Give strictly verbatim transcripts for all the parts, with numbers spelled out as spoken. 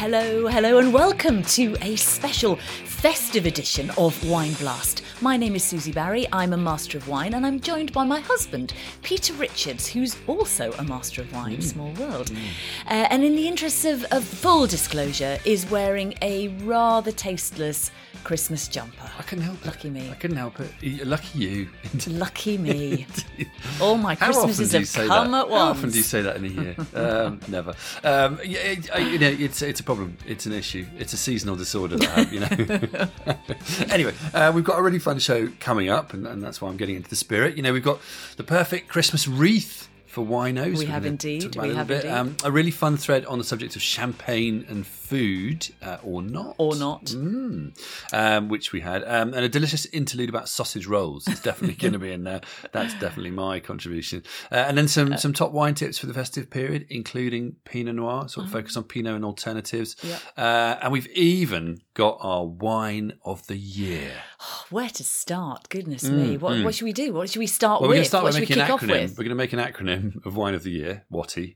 Hello, hello, and welcome to a special festive edition of Wine Blast. My name is Susie Barry, I'm a Master of Wine, and I'm joined by my husband, Peter Richards, who's also a Master of Wine, mm. small world. Mm. Uh, and in the interests of, of full disclosure, is wearing a rather tasteless Christmas jumper. I couldn't help it. Lucky me. I couldn't help it. Lucky you. Lucky me. All my How Christmases have come that? at once. How often do you say that in a year? um, never. Um, yeah, it, you know, it's it's a problem. It's an issue. It's a seasonal disorder that I have, you know. Anyway, uh, we've got a really fun show coming up, and, and that's why I'm getting into the spirit. You know, we've got the perfect Christmas wreath for winos. We have indeed. We have bit. indeed. Um, a really fun thread on the subject of champagne and food, uh, or not. Or not. Mm. Um, which we had. Um, and a delicious interlude about sausage rolls. It's definitely going to be in there. That's definitely my contribution. Uh, and then some, uh, some top wine tips for the festive period, including Pinot Noir, sort of uh-huh. focus on Pinot and alternatives. Yeah. Uh, and we've even got our wine of the year. Where to start? Goodness mm, me. What, mm. what should we do? What should we start well, with? We're going to start what by should we making kick an off acronym. with? We're going to make an acronym of wine of the year. Watty.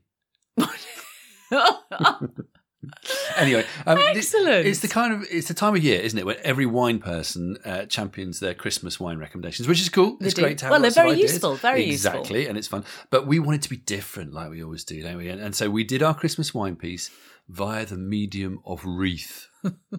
Anyway, um, excellent. It's the kind of it's the time of year, isn't it, where every wine person uh, champions their Christmas wine recommendations, which is cool. They it's do. great to have. Well, they're lots of very ideas. useful, very exactly, useful, exactly, and it's fun. But we wanted to be different, like we always do, don't we? And, and so we did our Christmas wine piece via the medium of wreath.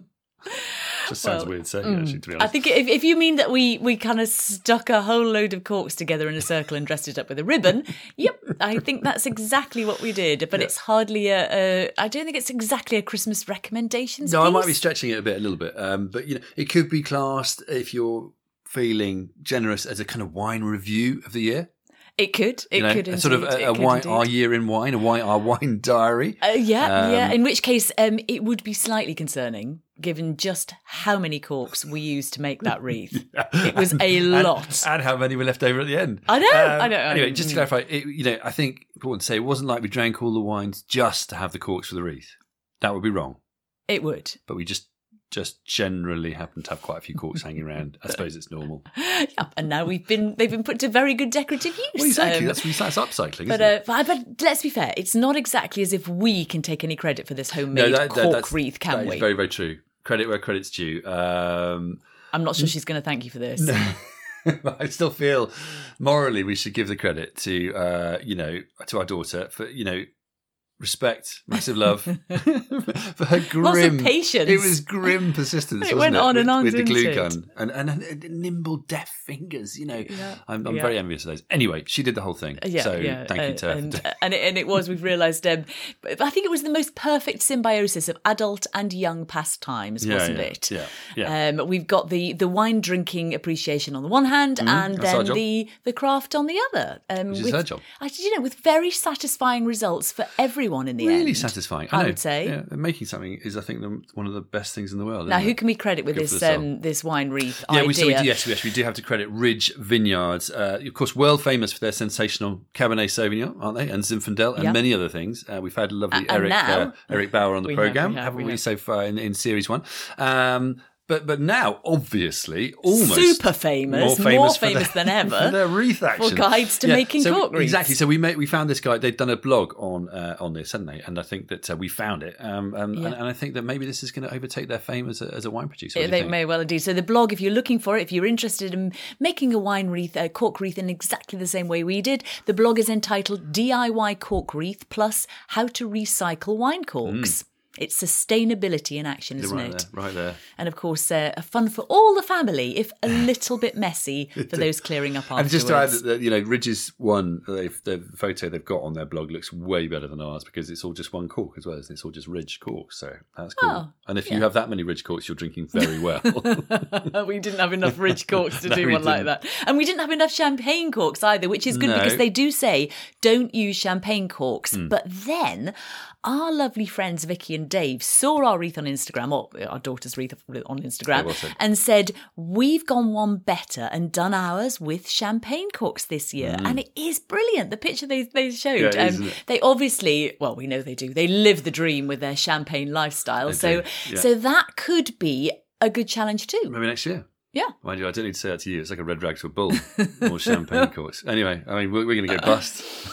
Just sounds well, weird saying mm, it, actually, to be honest. I think if, if you mean that we, we kind of stuck a whole load of corks together in a circle and dressed it up with a ribbon, yep, I think that's exactly what we did. But yeah. It's hardly a, a... I don't think it's exactly a Christmas recommendations No, piece. I might be stretching it a bit, a little bit. Um, but, you know, it could be classed, if you're feeling generous, as a kind of wine review of the year. It could. It you know, could indeed. Sort of a, a wine, our year in wine, a wine, our wine diary. Uh, yeah, um, yeah. In which case, um, it would be slightly concerning, given just how many corks we used to make that wreath. yeah. It was a and, lot, and how many were left over at the end. I know. Um, I know. Anyway, just to clarify, it, you know, I think important to say it wasn't like we drank all the wines just to have the corks for the wreath. That would be wrong. It would. But we just. Just generally happen to have quite a few corks hanging around. I suppose it's normal. Yep, and now we've been they've been put to very good decorative use. Well, exactly. Um, that's, that's upcycling, but, isn't it? Uh, but let's be fair. It's not exactly as if we can take any credit for this homemade no, that, cork that, wreath, can that we? Is very, very true. Credit where credit's due. Um, I'm not sure she's going to thank you for this. No. I still feel morally we should give the credit to uh, you know to our daughter for you know. Respect, massive love for her grim, lots of patience. It was grim persistence. it wasn't went it? on with, and on with the glue it? gun and, and, and nimble, deft fingers. You know, yeah. I'm, I'm yeah. very envious of those. Anyway, she did the whole thing. Yeah, so yeah. thank you uh, to her. And, and, it, and it was. We've realised. Um, I think it was the most perfect symbiosis of adult and young pastimes, yeah, wasn't yeah, it? Yeah, yeah. Um, we've got the the wine drinking appreciation on the one hand, mm, and then the the craft on the other. Um, Which is with, her job. I, you know, with very satisfying results for everyone in the really end. Really satisfying. I, I know. would say. Yeah, making something is, I think, the, one of the best things in the world. Now, isn't who it? can we credit with Good this um, this wine wreath yeah, idea? we, so we do, yes, yes, we do have to credit Ridge Vineyards, uh, of course, world famous for their sensational Cabernet Sauvignon, aren't they? And Zinfandel and yeah. many other things. Uh, we've had lovely uh, Eric now, uh, Eric Bauer on the we programme, have, we have, haven't we, we, have. so far in, in series one? Um, But but now, obviously, almost super famous, more famous, more famous their, than ever for their wreath action. For guides to yeah, making so cork wreaths. Exactly. So we made, we found this guy. They'd done a blog on uh, on this, hadn't they? And I think that uh, we found it. Um, um, yeah. and, and I think that maybe this is going to overtake their fame as a, as a wine producer. Yeah, they may well indeed. So the blog, if you're looking for it, if you're interested in making a wine wreath, a cork wreath in exactly the same way we did, the blog is entitled D I Y Cork Wreath plus How to Recycle Wine Corks. Mm. It's sustainability in action, isn't right it? There, right there. And of course, uh, a fun for all the family, if a little bit messy for those clearing up afterwards. And just to add that, you know, Ridge's one, they've, the photo they've got on their blog looks way better than ours because it's all just one cork as well, isn't it? It's all just Ridge corks, so that's cool. Oh, and if yeah. you have that many Ridge corks, you're drinking very well. We didn't have enough Ridge corks to no, do one like that. And we didn't have enough champagne corks either, which is good no. because they do say don't use champagne corks. Mm. But then our lovely friends Vicky and Dave saw our wreath on Instagram, or our daughter's wreath on Instagram, and said, we've gone one better and done ours with champagne corks this year. Mm. And it is brilliant. The picture they, they showed. Yeah, um, they obviously, well, we know they do. They live the dream with their champagne lifestyle. They so, yeah. so that could be a good challenge too. Maybe next year. Yeah. Mind you, I don't need to say that to you. It's like a red rag to a bull. More champagne corks. Anyway, I mean, we're, we're going to go bust.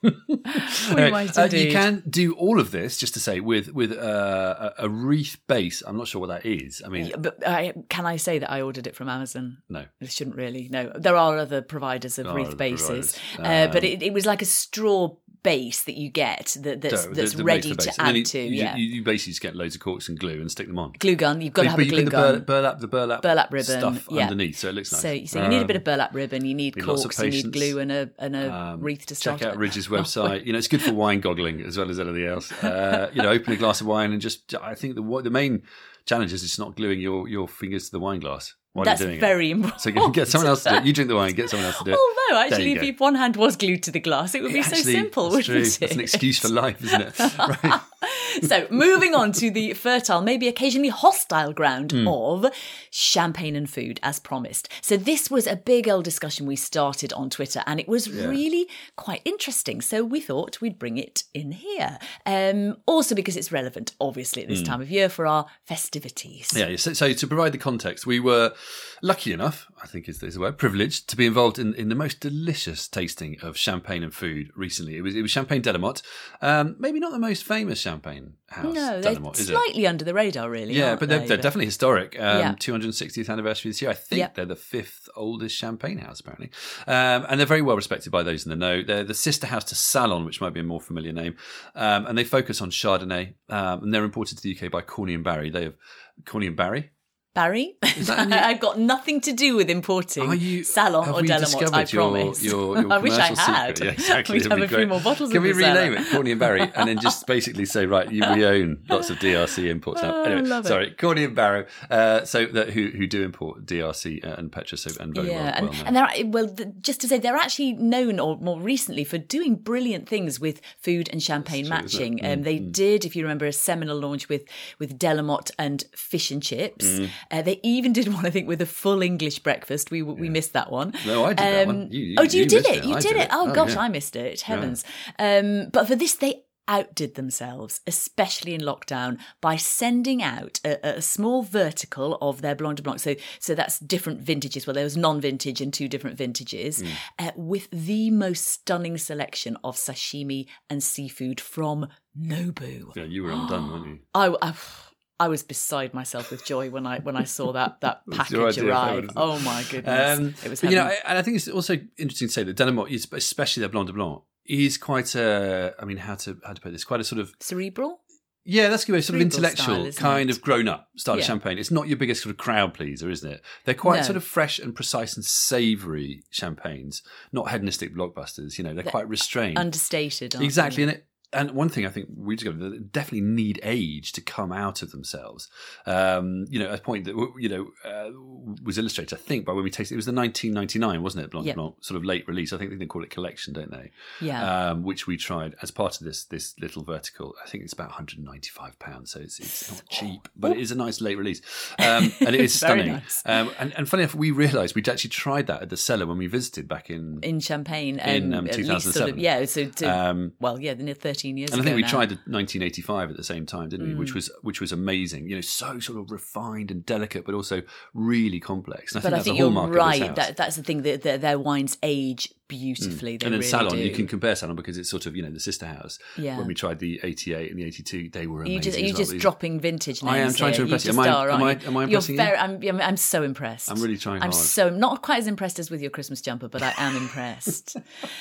We might Uh, indeed. you can do all of this, just to say, with with uh, a, a wreath base. I'm not sure what that is. I mean, Yeah, but I, can I say that I ordered it from Amazon? no. I shouldn't really. No, there are other providers of There are wreath other bases, providers. uh, but Um, it, it was like a straw base that you get that, that's So, that's the- the ready base, the to base. And then add you, to. You, yeah, you, you basically just get loads of corks and glue and stick them on. glue gun. You've got to have but a you glue put the gun. bur- burlap, the burlap, Burlap ribbon, stuff yeah. underneath, so it looks nice. So, so you need a bit Um, of burlap ribbon. You need need lots of corks. You need patience. glue and a and a Um, wreath to start. Check out with. Ridge's website. You know, it's good for wine goggling as well as anything else. Uh, you know, open a glass of wine and just. I think the the main challenge is just not gluing your, your fingers to the wine glass while That's you're doing very it. important. So you get someone else to do it. You drink the wine, get someone else to do it. Although, There actually, you if go. you, one hand was glued to the glass, it would be Actually, so simple, that's wouldn't true. it? That's an excuse for life, isn't it? Right. So, moving on to the fertile, maybe occasionally hostile ground Hmm. of champagne and food, as promised. So, this was a big old discussion we started on Twitter, and it was Yeah. really quite interesting. So, we thought we'd bring it in here. Um, also, because it's relevant, obviously, at this time of year for our festivities. Hmm. Yeah, so, so to provide the context, we were lucky enough, I think is, is the word, privileged to be involved in, in the most delicious tasting of champagne and food recently. It was it was Champagne Delamot, um, maybe not the most famous champagne house. No, they're Delamot, is it? slightly under the radar, really. Yeah, aren't but they're, they? they're definitely historic. Um, Yeah. two hundred sixtieth anniversary this year. I think Yeah. they're the fifth oldest champagne house, apparently. Um, and they're very well respected by those in the know. They're the sister house to Salon, which might be a more familiar name. Um, and they focus on Chardonnay. Um, and they're imported to the U K by Corny and Barry. They have Corny and Barry. Barry, that a new- I've got nothing to do with importing Are you, Salon have or we Delamot, discovered I your, promise. Your, your I wish I commercial had. secret? Yeah, exactly. We'd That'd have be a few great. more bottles Can of we the Salon. rename it Corny and Barry and then just basically say, right, you, we own lots of D R C imports now. Oh, I Anyway, love it. sorry, Corny and Barrow, uh, so that who who do import D R C and Petra, so and very Yeah, well, and, well known. and they're well, th- just to say, they're actually known, or more recently, for doing brilliant things with food and champagne That's true, isn't matching. it? Um, they did, if you remember, a seminal launch with with Delamot and fish and chips. Mm. Uh, they even did one, I think, with a full English breakfast. We we missed that one. No, I did that Um, one. You- you- oh, you, you did missed it? it. You I did did it? it. Oh, Oh, gosh, yeah. I missed it. Heavens! Um, but for this, they outdid themselves, especially in lockdown, by sending out a, a small vertical of their Blanc de Blanc. So, so that's different vintages. Well, there was non-vintage and two different vintages, Mm. uh, with the most stunning selection of sashimi and seafood from Nobu. Yeah, you were undone, weren't you? I, I, I was beside myself with joy when I when I saw that that That's your package idea of arrive. heaven, isn't it? Oh my goodness, Um, it was but, you know, heaven. I- and I think it's also interesting to say that Delamot, is, especially their Blanc de Blanc, is quite a, I mean, how to how to put this, quite a sort of, Cerebral. yeah, that's a good way, sort of Cerebral intellectual, style, isn't kind it? of grown-up style Yeah. of champagne. It's not your biggest sort of crowd pleaser, isn't it? They're quite No. sort of fresh and precise and savoury champagnes, not hedonistic blockbusters. You know, they're, They're quite restrained. Understated. Aren't Exactly, They? and it, and one thing I think we discovered, they definitely need age to come out of themselves. Um, you know, a point that you know uh, was illustrated, I think, by when we tasted. It was the nineteen ninety-nine, wasn't it? Blanc de Yep. Blanc, sort of late release. I think they call it collection, don't they? Yeah. Um, which we tried as part of this this little vertical. I think it's about one hundred ninety-five pounds, so it's it's not cheap, but it is a nice late release, um, and it is Very stunning. nice. Um, and, and funny enough, we realised we'd actually tried that at the cellar when we visited back in. in Champagne, In, um, um, at least two thousand seven. sort of, yeah. So, to, Um, well, yeah, near thirteen years And I ago think we now. tried the nineteen eighty-five at the same time, didn't we? Mm. Which was which was amazing. You know, so sort of refined and delicate, but also really complex. And I But think I that's think a you're hallmark right. of this house. That that's the thing that their, their wines age beautifully. They and then really Salon, do. you can compare Salon because it's sort of, you know, the sister house. Yeah. When we tried the eighty-eight and the eighty-two, they were Are amazing. you just, are as you well. just These- dropping vintage names I am trying here. to impress you. just Am I- are, am aren't I- am I You're impressing you? very, I'm, I'm, I'm so impressed. I'm really trying I'm hard. so not quite as impressed as with your Christmas jumper, but I am impressed.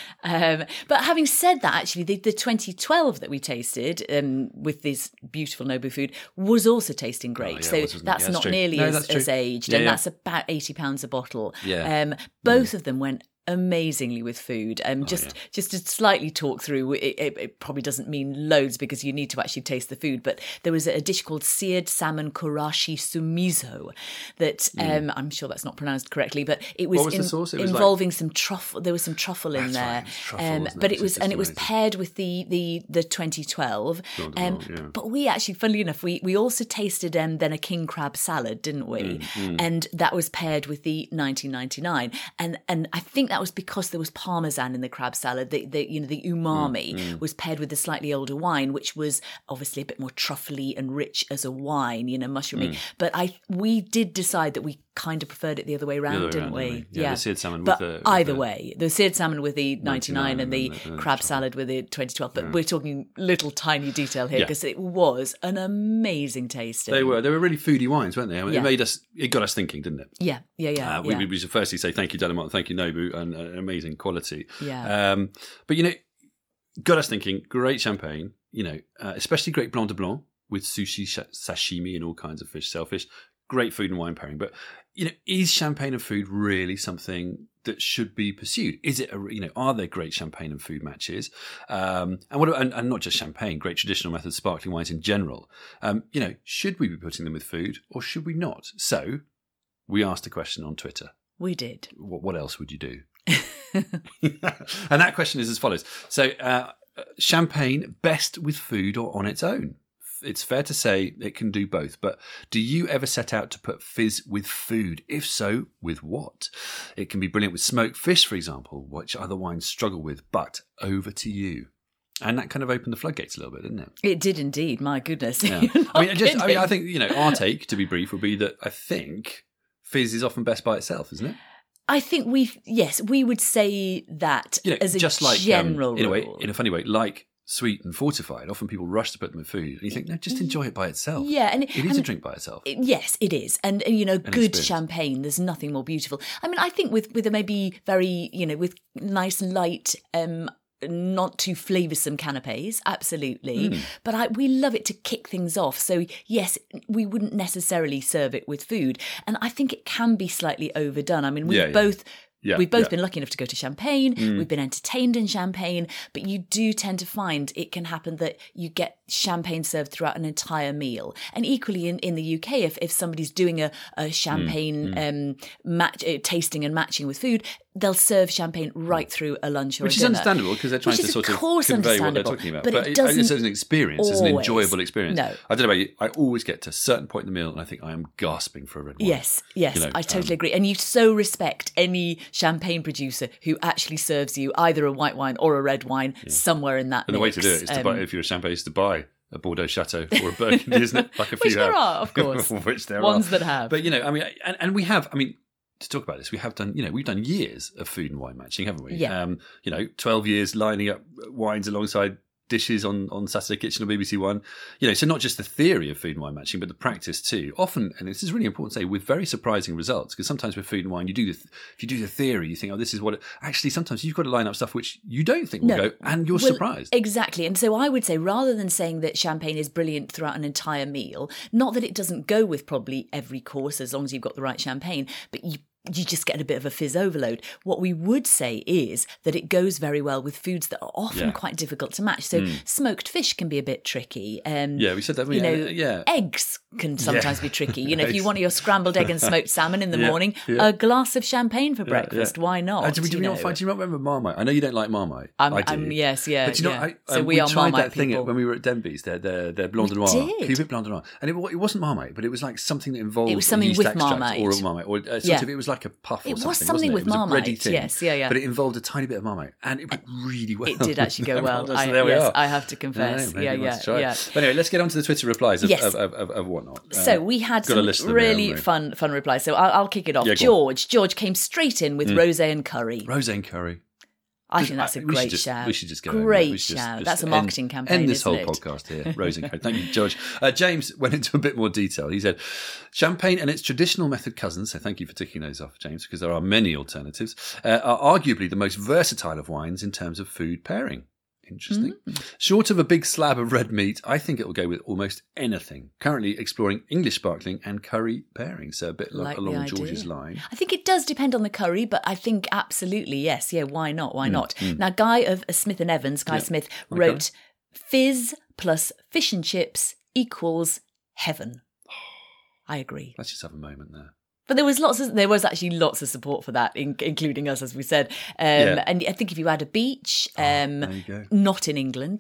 um, but having said that, actually, the, the twenty twelve that we tasted um, with this beautiful Nobu food was also tasting great. Oh, yeah, so it was, wasn't it? that's Yeah, that's not true. nearly No, as, that's true. as aged, Yeah, and yeah. that's about eighty pounds a bottle. Yeah. Um, both of them went amazingly with food. Um, just Oh, yeah. just to slightly talk through, it, it, it probably doesn't mean loads because you need to actually taste the food, but there was a dish called seared salmon kurashi sumiso that um, I'm sure that's not pronounced correctly, but it was, What was the sauce? It was like- involving some truffle. There was some truffle in That's there, right, it was truffle, um, wasn't but it? it was It's and it just was amazing. paired with the the the twenty twelve. Blanc de Um, Blanc, yeah. but we actually, funnily enough, we we also tasted um, then a king crab salad, didn't we? Mm, And that was paired with the nineteen ninety-nine, and and I think that was because there was parmesan in the crab salad. The, the you know the umami mm, mm. was paired with a slightly older wine, which was obviously a bit more truffly and rich as a wine, you know, mushroomy. Mm. But I we did decide that we kind of preferred it the other way around, other way didn't around, we? didn't we? Yeah, yeah. the seared salmon but with the... With either the... way, the seared salmon with the ninety-nine and the, and the crab salad with the twenty twelve. But yeah. we're talking little tiny detail here because yeah. it was an amazing tasting. They were. They were really foodie wines, weren't they? I mean, yeah. It made us... It got us thinking, didn't it? Yeah, yeah, yeah. Uh, we, yeah. we should firstly say thank you, Delamont, thank you, Nobu, and uh, amazing quality. Yeah. Um, but, you know, got us thinking, great champagne, you know, uh, especially great Blanc de Blanc with sushi, sh- sashimi and all kinds of fish, shellfish. Great food and wine pairing. But, you know, is champagne and food really something that should be pursued? Is it, a, you know, are there great champagne and food matches? Um, and what, and, and not just champagne, great traditional methods, sparkling wines in general. Um, you know, should we be putting them with food or should we not? So we asked a question on Twitter. We did. What, what else would you do? And that question is as follows. So, uh, champagne best with food or on its own? It's fair to say it can do both, but do you ever set out to put fizz with food? If so, with what? It can be brilliant with smoked fish, for example, which other wines struggle with, but over to you. And that kind of opened the floodgates a little bit, didn't it? It did indeed, my goodness. Yeah. I mean, I just, I mean, I think, you know, our take, to be brief, would be that I think fizz is often best by itself, isn't it? I think we, yes, we would say that you know, as a just like, general um, in a way, rule. in a funny way, like sweet and fortified. Often people rush to put them in food, and you think, no, just enjoy it by itself. Yeah, and it is and a drink by itself. It, yes, it is, and, and you know, An good experience. champagne. There's nothing more beautiful. I mean, I think with with a maybe very, you know, with nice light. Um, not too flavoursome canapes, absolutely. Mm. But I, we love it to kick things off. So yes, we wouldn't necessarily serve it with food. And I think it can be slightly overdone. I mean, we've yeah, yeah. both... Yeah, We've both yeah. been lucky enough to go to Champagne. Mm. We've been entertained in Champagne. But you do tend to find it can happen that you get champagne served throughout an entire meal. And equally in, in the U K, if, if somebody's doing a, a champagne mm. um, match, uh, tasting and matching with food, they'll serve champagne right through a lunch or Which a is dinner. understandable because they're trying Which to is sort of of course convey what they're understandable, talking about. but But it it, doesn't it's an experience. It's an always. enjoyable experience. No. I don't know about you. I always get to a certain point in the meal and I think I am gasping for a red wine. Yes, yes, You know, I totally um, agree. And you so respect any champagne producer who actually serves you either a white wine or a red wine yeah. somewhere in that And mix. the way to do it is to um, buy, if you're a champagne, is to buy a Bordeaux Chateau or a Burgundy, isn't it? Like a few Which there have. are, of course. Which there Ones are. that have. But, you know, I mean, and, and we have, I mean, to talk about this, we have done, you know, we've done years of food and wine matching, haven't we? Yeah. Um, you know, twelve years lining up wines alongside dishes on, on Saturday Kitchen or B B C One. You know, so not just the theory of food and wine matching, but the practice too. Often, and this is really important to say, with very surprising results, because sometimes with food and wine, you do the, if you do the theory, you think, oh, this is what it, actually sometimes you've got to line up stuff which you don't think will No. go, and you're Well, surprised. Exactly. And so I would say, rather than saying that champagne is brilliant throughout an entire meal, not that it doesn't go with probably every course as long as you've got the right champagne, but you you just get a bit of a fizz overload. What we would say is that it goes very well with foods that are often Yeah. quite difficult to match. So Mm. smoked fish can be a bit tricky. Um, Yeah, we said that. you yeah, know, yeah. eggs can sometimes Yeah. be tricky. You know, if you want your scrambled egg and smoked salmon in the Yeah, morning, yeah. a glass of champagne for Yeah, breakfast. yeah. Why not? Uh, do we, do we you not know? find? Do you not remember Marmite? I know you don't like Marmite. I'm, I do. I'm, yes, yeah. But you know, yeah. I, so um, we, we are tried Marmite that thing people. when we were at Denby's. Their their their Blanc de Noir, did. Cuvée Blanc de Noir, and it, it wasn't Marmite, but it was like something that involved It was something yeast with extract Marmite. or Marmite, or uh, sort Yeah. of. It was like a puff. Or It was something, something wasn't with it? It was a Marmite, bready thing, yes, yeah, yeah. But it involved a tiny bit of Marmite, and it went really well. It did actually go well. So I, there we yes, are. I have to confess. Yeah, maybe yeah, we yeah, must try. yeah. But anyway, let's get on to the Twitter replies of, Yes. of, of, of, of whatnot. So Um, we had got a some list of them there, really haven't we? fun fun replies. So I'll, I'll kick it off. Yeah, go George. George came straight in with rosé and curry. Rosé and curry. I Just- think that's a I- we should great just- shout. We should just go. Great over it. We should just- shout. just That's a end- marketing campaign, End this isn't whole it? podcast here. Rose and Co. Thank you, George. Uh, James went into a bit more detail. He said, champagne and its traditional method cousins, so thank you for ticking those off, James, because there are many alternatives, uh, are arguably the most versatile of wines in terms of food pairing. Interesting. Mm. Short of a big slab of red meat, I think it will go with almost anything. Currently exploring English sparkling and curry pairing, so a bit lo- Like the along idea. George's line. I think it does depend on the curry, but I think absolutely yes. Yeah, why not? Why not? mm. Now, Guy of uh, Smith and Evans, Guy Yeah. Smith, Okay. wrote, "Fizz plus fish and chips equals heaven." I agree. Let's just have a moment there. But there was lots of there was actually lots of support for that, in, including us, as we said. Um, Yeah. And I think if you had a beach, um, there you go. not in England,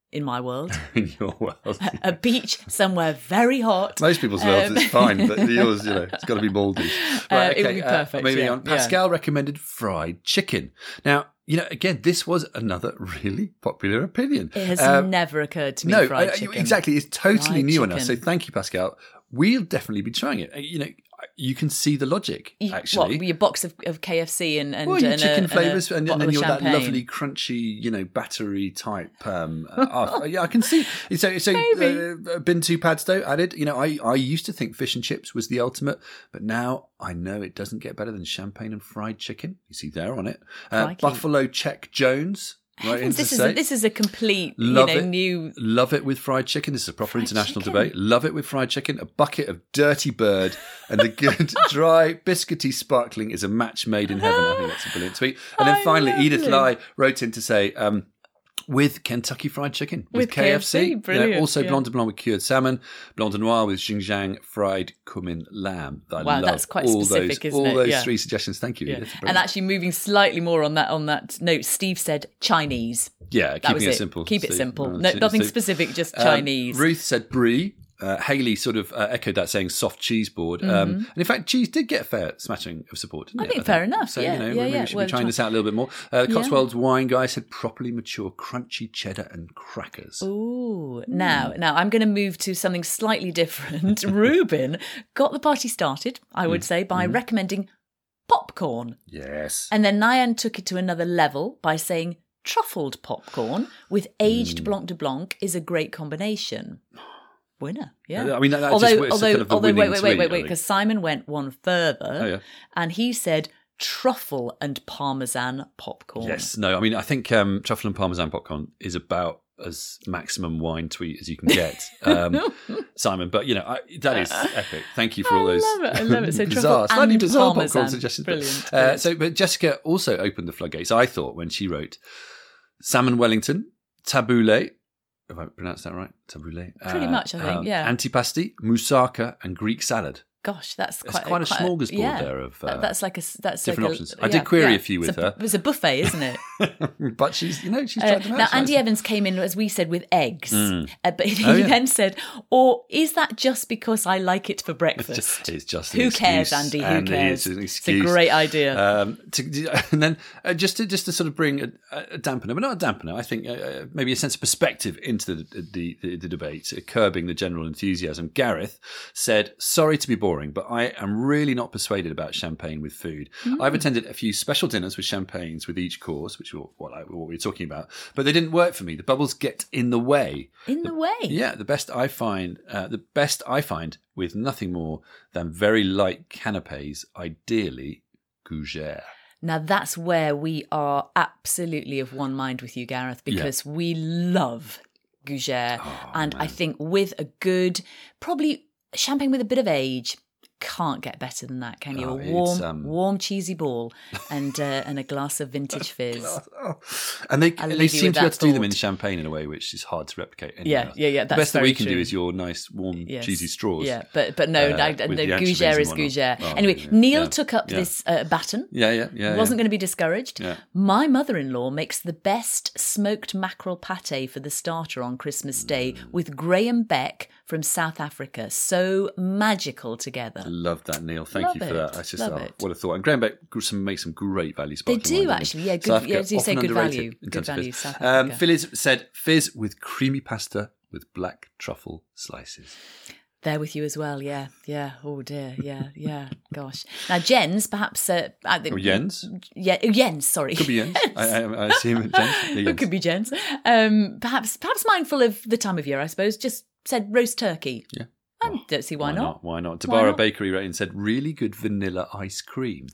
in my world. In your world. A beach somewhere very hot. Most people's worlds Um, it's fine, but yours, you know, it's got to be mouldy. Right, Uh, it would be perfect, moving yeah, on. yeah. Pascal recommended fried chicken. Now, you know, again, this was another really popular opinion. It has Um, never occurred to me, no, fried I- I- chicken. exactly. It's totally Fried new on us. So chicken. thank you, Pascal. We'll definitely be trying it. Uh, You know, you can see the logic, You- actually. What, your box of, of K F C and, and, Well, your and chicken a, flavours, and, and, a and bottle then of you're that champagne. lovely, crunchy, you know, battery type. Um, uh, yeah, I can see. So, so Maybe. uh, Bintu Padstow added. You know, I, I used to think fish and chips was the ultimate, but now I know it doesn't get better than champagne and fried chicken. You see there on it. Uh, Crikey. Buffalo Check Jones. Right, Heavens, in to this is say. a, this is a complete, Love you know, it. new. Love it with fried chicken. This is a proper Fried international chicken. debate. Love it with fried chicken. A bucket of dirty bird and the good, dry, biscuity sparkling is a match made in heaven. I think that's a brilliant tweet. And then I finally, love Edith it. Lai wrote in to say, um, with Kentucky Fried Chicken, with, With K F C. K F C, You know, brilliant, also yeah. Blanc de Blanc with cured salmon, Blanc de Noir with Xinjiang fried cumin lamb. I Wow, love that's quite all specific, those, isn't all it? those Yeah. three suggestions. Thank you, Yeah. Edith. And Brilliant. actually, moving slightly more on that on that note, Steve said Chinese. yeah, That keeping was it, it. simple. Keep it See, simple. uh, No, so- nothing so- specific, just Um, Chinese. Ruth said brie. Uh, Haley sort of uh, echoed that, saying soft cheese board. Um, and in fact, cheese did get a fair smashing of support, didn't I it? think fair enough, So, yeah, you know, yeah, maybe yeah. we should Well, be trying try- this out a little bit more. Uh, Yeah. Cotswolds wine guy said properly mature, crunchy cheddar and crackers. Ooh, now, now I'm going to move to something slightly different. Ruben got the party started, I Mm. would say, by recommending popcorn. Yes. And then Nyan took it to another level by saying truffled popcorn with aged Mm. Blanc de Blanc is a great combination. Winner, yeah. I mean, that, that although, just, it's although, kind of the although, wait, winning wait, tweet, wait, wait, I wait, think. because Simon went one further, Oh, yeah. and he said truffle and parmesan popcorn. Yes, no, I mean, I think um, truffle and parmesan popcorn is about as maximum wine tweet as you can get, um, Simon. But, you know, I, that is epic. Thank you for all I those love it, I love it. So bizarre, truffle slightly and bizarre parmesan. popcorn suggestions. Brilliant, Uh, brilliant. so, but Jessica also opened the floodgates, I thought, when she wrote salmon Wellington, tabbouleh, if I pronounced that right, tabbouleh. Pretty much, I think, yeah. Antipasti, moussaka, and Greek salad. Gosh, that's It's quite, quite a smorgasbord yeah. there of, That- uh, that's like a that's different like options. A, I did yeah, query yeah. a few with it's a, her. It's a buffet, isn't it? But she's, you know, she's Uh, tried them out. now, She Andy likes Evans came in, as we said, with eggs. Mm. Uh, but he Oh, yeah. then said, or is that just because I like it for them. breakfast? It's just, it's just an Who excuse, cares, Andy? Who and cares? It's, an It's a excuse. great idea. Um, to, and then uh, just to just to sort of bring a, a dampener, but not a dampener. I think uh, maybe a sense of perspective into the the, the, the debate, uh, curbing the general enthusiasm. Gareth said, "Sorry to be boring, but I am really not persuaded about champagne with food. Mm. I've attended a few special dinners with champagnes with each course, which is what, I, what we were talking about, but they didn't work for me. The bubbles get in the way. in the way. Yeah, the best I find, uh, the best I find with nothing more than very light canapes, ideally gougere." Now that's where we are absolutely of one mind with you, Gareth, because we love gougere. Oh, and man. I think with a good, probably champagne with a bit of age, can't get better than that, can you? Oh, a it's, warm, um, warm cheesy ball and uh, and a glass of vintage fizz. Oh. And they I'll they leave you seem with to be able that to do them thought. in champagne in a way which is hard to replicate. anywhere Yeah, else. yeah, yeah, The that's best that we very can do true. is your nice, warm, Yes. cheesy straws. Yeah, but but no, Uh, no, with no the anchovies gougere and is whatnot. gougere. Oh, anyway, yeah, Neil yeah, took up yeah. this uh, baton. yeah, yeah, yeah. Wasn't yeah. going to be discouraged. Yeah. My mother-in-law makes the best smoked mackerel pate for the starter on Christmas Day Mm. with Graham Beck from South Africa. So magical together. Love that, Neil. Thank Love you for it. that. That's just Love oh, it. what a thought. And Graham Beck some, makes some great value They sparkling do wine, doesn't he? actually, yeah. South Good, Africa, yeah, as you say, often good underrated value. in Good terms of value. fizz. South Um, Africa. Fizz said fizz with creamy pasta with black truffle slices. There with you as well, yeah, yeah. Oh dear, yeah, yeah. Gosh. Now Jens, perhaps. Uh, I think, Or Jens? Yeah, oh, Jens. Sorry. Could be Jens. I, I, I assume Jens. Yeah, It Jens. could be Jens. Um, perhaps, perhaps mindful of the time of year, I suppose. Just said roast turkey. Yeah. I don't see why, Why not. not? Why not? Why Tabara not? Bakery wrote in and said really good vanilla ice cream.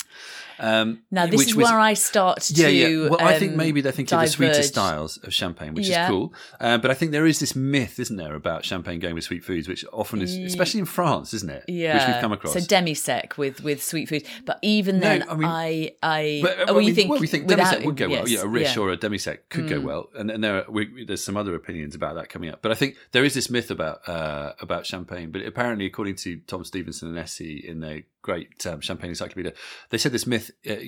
Um, Now this which is was- where I start to. Yeah, yeah. Well, I think um, maybe they're thinking of the sweeter diverge. styles of champagne, which Yeah. is cool. Uh, but I think there is this myth, isn't there, about champagne going with sweet foods, which often is, especially in France, isn't it? Yeah, Which we've come across. So demi-sec with, with sweet food, but even No, then, I mean- I, I, But, uh, oh, well, you I mean, think well, we think without- demisec would go well. yes, Yeah, a riche yeah. or a demisec could go well, and, and there are, we, there's some other opinions about that coming up. But I think there is this myth about uh, about champagne. But apparently, according to Tom Stevenson and Essie in their great um, Champagne Encyclopedia, they said this myth. Uh, you know,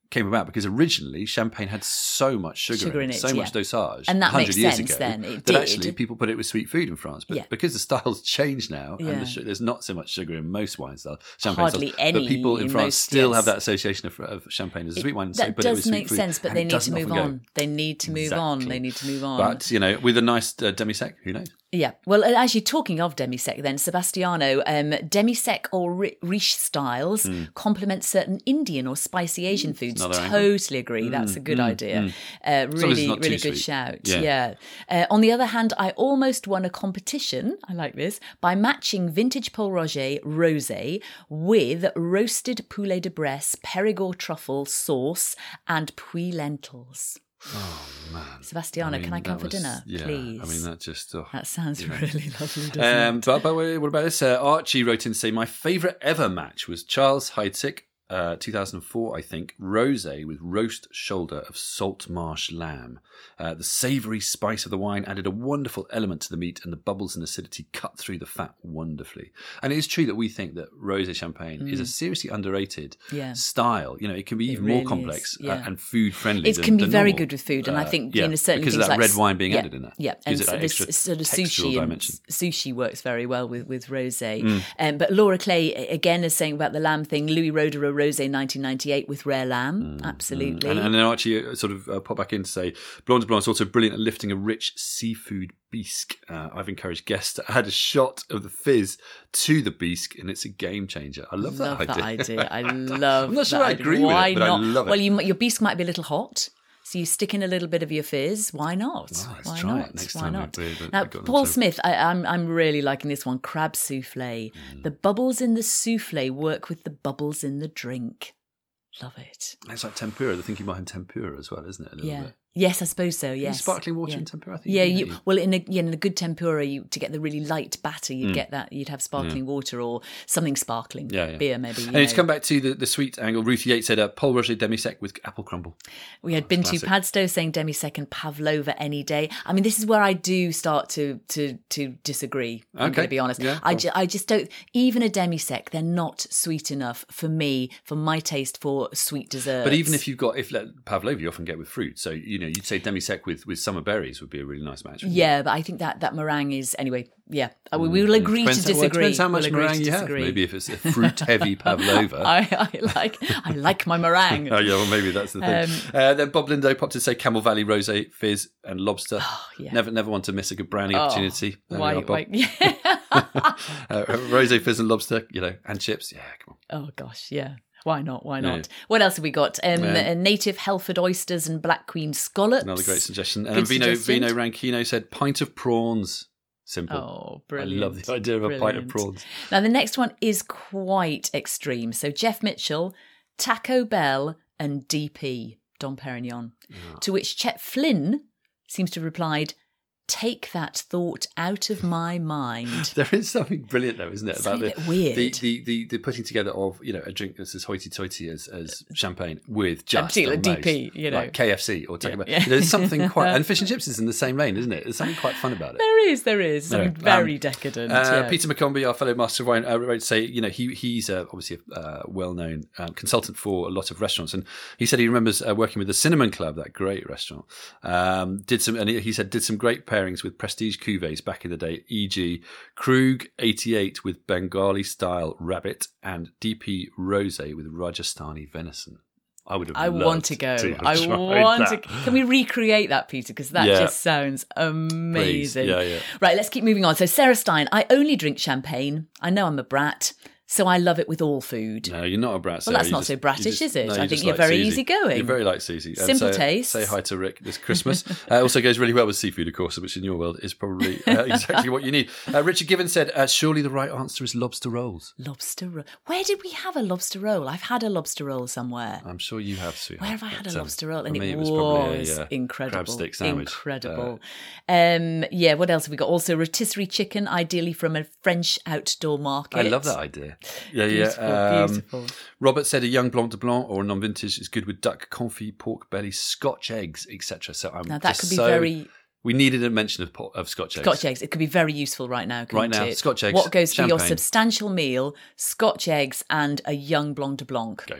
came about because originally champagne had so much sugar, Sugar in in it, it, so yeah. much dosage, And that one hundred makes years sense ago, then, it that did. actually people put it with sweet food in France. But Yeah. because the styles changed now, and Yeah. the su- there's not so much sugar in most wine styles, champagne Hardly styles, any but people in, in France most, still yes. have that association of, of champagne as a sweet wine. So That put it with does sweet make food, sense, but and they it need to doesn't move often go. on. They need to move on. Exactly. They need to move on. But, you know, with a nice uh, demi-sec, who knows? Yeah. Well, actually, talking of demi-sec then, Sebastiano, um, demi-sec or ri- riche styles complement certain Indian or spicy Asian foods. another angle. Totally agree. That's a good idea. Uh, long as it's really, not really too good sweet. shout. Yeah. Yeah. Uh, on the other hand, I almost won a competition, I like this, by matching vintage Paul Roger rosé with roasted poulet de Bresse, Périgord truffle sauce and Puy lentils. Oh, man. Sebastiano, I mean, can I come that for was- dinner, yeah, please? I mean, that just... Oh. That sounds really lovely, doesn't Um, it? but, but wait, what about this? Uh, Archie wrote in to say, my favourite ever match was Charles Heidsieck, uh, two thousand four, I think, rosé with roast shoulder of salt marsh lamb. Uh, the savoury spice of the wine added a wonderful element to the meat, and the bubbles and acidity cut through the fat wonderfully. And it is true that we think that rosé champagne is a seriously underrated Yeah. style. You know, it can be even really more is, complex uh, yeah. and food friendly. It than, can be than very normal. good with food, and I Uh, think yeah, you know certainly because things of that like red wine being yeah, added in there. Yeah, and Gives it so that this extra sort of textural sushi dimension. and sushi works very well with with rosé. Mm. Um, but Laura Clay again is saying about the lamb thing. Louis Roederer rosé nineteen ninety-eight with rare lamb, absolutely. And, and then Archie uh, sort of uh, pop back in to say, Blanc de Blanc is also brilliant at lifting a rich seafood bisque. Uh, I've encouraged guests to add a shot of the fizz to the bisque, and it's a game changer. I love, love that idea. idea. I love. I'm not sure that I idea. agree with Why it, but I not? love it. Well, you, your bisque might be a little hot. So you stick in a little bit of your fizz. Why not? Oh, let's Why try it not? next Why time we- not? we- we- now, we've got an Paul episode. Smith, I, I'm I'm really liking this one. Crab souffle. Mm. The bubbles in the souffle work with the bubbles in the drink. Love it. It's like tempura. I think you might have tempura as well, isn't it? A little Yeah. bit. Yes, I suppose so. Use Yes. sparkling water yeah. in tempura. I think Yeah, you, you, do, don't you? well, in a yeah, in a good tempura, you to get the really light batter, you'd Mm. get that. You'd have sparkling water or something sparkling. Yeah, yeah. Beer, maybe. you And to know. come back to the, the sweet angle, Ruth Yates said uh, Paul Roger demi-sec with apple crumble. We had Bintu classic. Padstow saying demi-sec and pavlova any day. I mean, this is where I do start to to to disagree. I'm Okay. going to be honest. Yeah, I, cool. ju- I just don't. Even a demi-sec, they're not sweet enough for me, for my taste for sweet desserts. But even if you've got, if like, pavlova, you often get with fruit. So, you know, you'd say demi-sec with, with summer berries would be a really nice match. wouldn't it? yeah, but I think that that meringue is anyway. Yeah, Uh, we, we will agree Depends to how- well, it disagree. depends how much we'll agree meringue to you have. disagree. Maybe if it's a fruit-heavy pavlova. I, I like I like my meringue. Oh yeah, well maybe that's the thing. Um, uh, then Bob Lindo popped to say Camel Valley Rosé, Fizz, and Lobster. yeah. Never, never want to miss a good browning Oh, opportunity. There we why? are, Bob. why yeah. uh, Rosé, Fizz, and Lobster. You know, and chips. Yeah, come on. Oh gosh, yeah. Why not? Why Yeah. not? What else have we got? Um, Yeah. uh, native Helford oysters and Black Queen scallops. Another great suggestion. And Good Vino suggestion. Vino Ranchino said pint of prawns. Simple. Oh, brilliant. I love the idea of a pint of Brilliant. prawns. Now, the next one is quite extreme. So, Jeff Mitchell, Taco Bell, and D P, Dom Perignon. To which Chet Flynn seems to have replied, take that thought out of my mind. There is something brilliant though, isn't it? Something about a bit weird. The, the, the, the putting together of, you know, a drink that's as hoity-toity as, as champagne with just particular the most, D P, you know. like K F C or Taco Bell. Yeah. There's something quite, and fish and chips is in the same lane, isn't it? There's something quite fun about it. There is, there is. Something No, very um, decadent. Uh, yeah. Peter McCombie, our fellow master of wine, uh, wrote to say, you know, he he's uh, obviously a uh, well-known um, consultant for a lot of restaurants, and he said he remembers uh, working with the Cinnamon Club, that great restaurant. Um, did some, and he, he said did some great pairings with prestige cuvées back in the day, for example, Krug eighty-eight with Bengali style rabbit and D P Rosé with Rajasthani venison. I would have. I loved want to go. to have I tried want that. to. Can we recreate that, Peter? Because that Yeah. just sounds amazing. Please. Yeah, yeah. Right, let's keep moving on. So, Sarah Stein, I only drink champagne. I know I'm a brat, so I love it with all food. No, you're not a brat. Well, Sarah. that's You not just- so you bratish, just- is it? no, I you think just you're like very Susie. easygoing. You're very like Susie. And Simple say, tastes. Say hi to Rick this Christmas. uh, also goes really well with seafood, of course, which in your world is probably uh, exactly what you need. Uh, Richard Given said, uh, surely the right answer is lobster rolls. Lobster roll. Where did we have a lobster roll? I've had a lobster roll somewhere. I'm sure you have, sweetheart. Where have I had But, a um, lobster roll? for And me it, was, was, probably a, uh, incredible. crab stick sandwich. Incredible. um, yeah, what else have we got? Also, rotisserie chicken, ideally from a French outdoor market. I love that idea. Yeah, Beautiful, yeah. Um, beautiful. Robert said a young Blanc de Blanc or a non-vintage is good with duck confit, pork belly, Scotch eggs, et cetera. So I'm Now, that just could be so- very... We needed a mention of, po- of Scotch eggs. Scotch eggs. It could be very useful right now. Right couldn't now, it? Scotch eggs, What goes for your champagne. substantial meal? Scotch eggs and a young Blanc de Blanc. Go for it.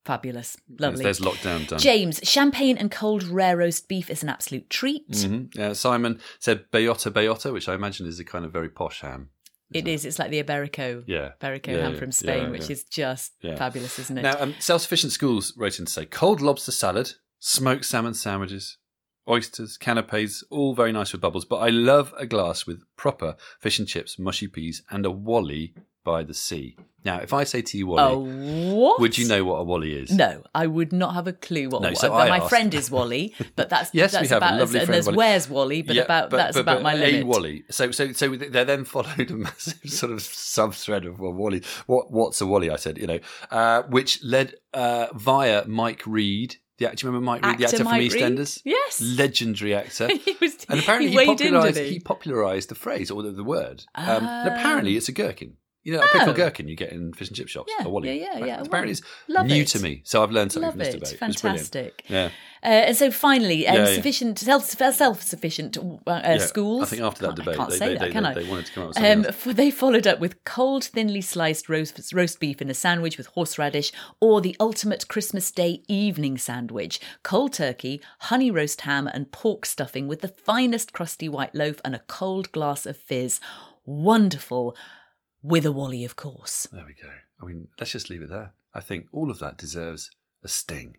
Fabulous. Lovely. There's, there's lockdown done. James, champagne and cold rare roast beef is an absolute treat. Mm-hmm. Yeah, Simon said Bayota Bayota, which I imagine is a kind of very posh ham. It is. It's like the Iberico, yeah. Iberico yeah, ham yeah, from Spain, yeah, which yeah. is just yeah. fabulous, isn't it? Now, um, Self-Sufficient Schools wrote in to say, cold lobster salad, smoked salmon sandwiches, oysters, canapes, all very nice with bubbles, but I love a glass with proper fish and chips, mushy peas, and a wally by the sea. Now, if I say to you Wally, oh, what? would you know what a Wally is? No, I would not have a clue what. No, what so my I asked. friend is Wally, but that's yes, that's we have about a lovely as, friend. and there's Wally. where's Wally, but yeah, about but, that's but, about but my a limit. Wally. So, so, so they then followed a massive sort of sub thread of well, Wally. What, what's a Wally? I said, you know, uh, which led uh, via Mike Reed. The, do you remember Mike Reed, Actor the actor Mike from Reed? EastEnders? Yes. Legendary actor. he was, and apparently he, he, he popularised, in, he popularised the phrase or the, the word. Um, Oh. and apparently it's a gherkin. You know, a Oh. pickled gherkin you get in fish and chip shops. Yeah, a Wally. yeah, yeah, yeah, a Apparently Wally. it's Love new it. to me. So I've learned something Love from this it. debate. It was brilliant. Fantastic. Yeah. Uh, and so finally, um, Yeah, yeah. sufficient self self-sufficient uh, Yeah. schools. I think after that I debate, can't they, say they, that, they, can they, I? they wanted to come up with something Um, else. for they followed up with cold, thinly sliced roast, roast beef in a sandwich with horseradish, or the ultimate Christmas Day evening sandwich: cold turkey, honey roast ham, and pork stuffing with the finest crusty white loaf and a cold glass of fizz. Wonderful, with a Wally, of course. There we go. I mean, let's just leave it there. I think all of that deserves a sting.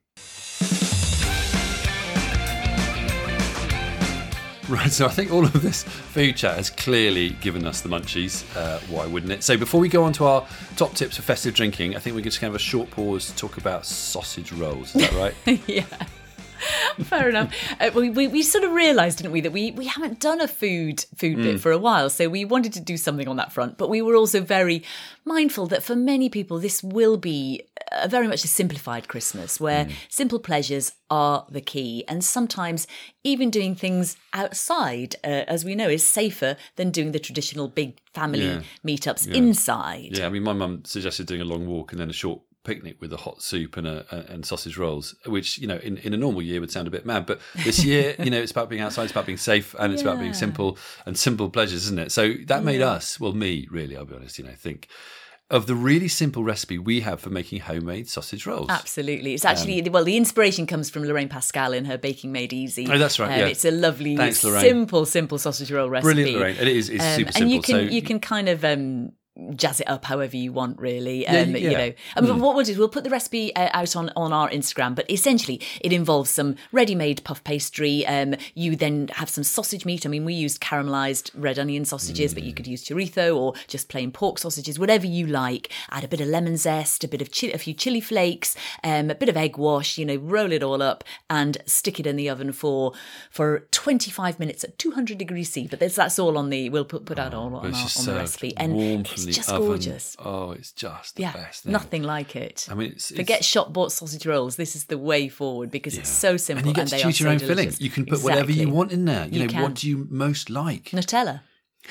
Right, so I think all of this food chat has clearly given us the munchies. Uh, why wouldn't it? So before we go on to our top tips for festive drinking, I think we're just going to have a short pause to talk about sausage rolls. Is that right? Yeah. Fair enough. Uh, we, we we sort of realised, didn't we, that we, we haven't done a food food Mm. bit for a while, so we wanted to do something on that front. But we were also very mindful that for many people this will be a very much a simplified Christmas, where Mm. simple pleasures are the key, and sometimes even doing things outside, uh, as we know, is safer than doing the traditional big family Yeah. meetups Yeah. inside. Yeah, I mean, my mum suggested doing a long walk and then a short picnic with a hot soup and a, a and sausage rolls, which, you know, in, in a normal year would sound a bit mad, but this year, you know, it's about being outside, it's about being safe, and it's about being Yeah. simple and simple pleasures, isn't it? So that made Yeah. us, well, me really, I'll be honest, you know, think of the really simple recipe we have for making homemade sausage rolls. Absolutely. It's actually, well, the inspiration comes from Lorraine Pascal in her Baking Made Easy. Oh, that's right, Um, yeah. It's a lovely, Thanks, Lorraine. simple, simple sausage roll recipe. Brilliant, Lorraine. And it is, it's Um, super and simple. you can so you can kind of um, jazz it up however you want, really. Yeah, Um, yeah. You know, I mean, what we'll do is we'll put the recipe uh, out on, on our Instagram, but essentially it involves some ready-made puff pastry. Um, you then have some sausage meat. I mean, we used caramelised red onion sausages, Mm. but you could use chorizo or just plain pork sausages, whatever you like. Add a bit of lemon zest, a bit of chili, a few chili flakes, um, a bit of egg wash. You know, roll it all up and stick it in the oven for for twenty-five minutes at two hundred degrees C. But that's that's all on the we'll put put out all on, it's our, just on the served recipe, and warm it's from the just oven. gorgeous. Oh, it's just the Yeah, best thing. nothing like it. I mean, it's, Forget it's, shop bought sausage rolls. This is the way forward because it's yeah. so simple, and you get to they choose are your so own filling. delicious. You can put whatever you Exactly. want in there. You, You know, can. what do you most like? Nutella.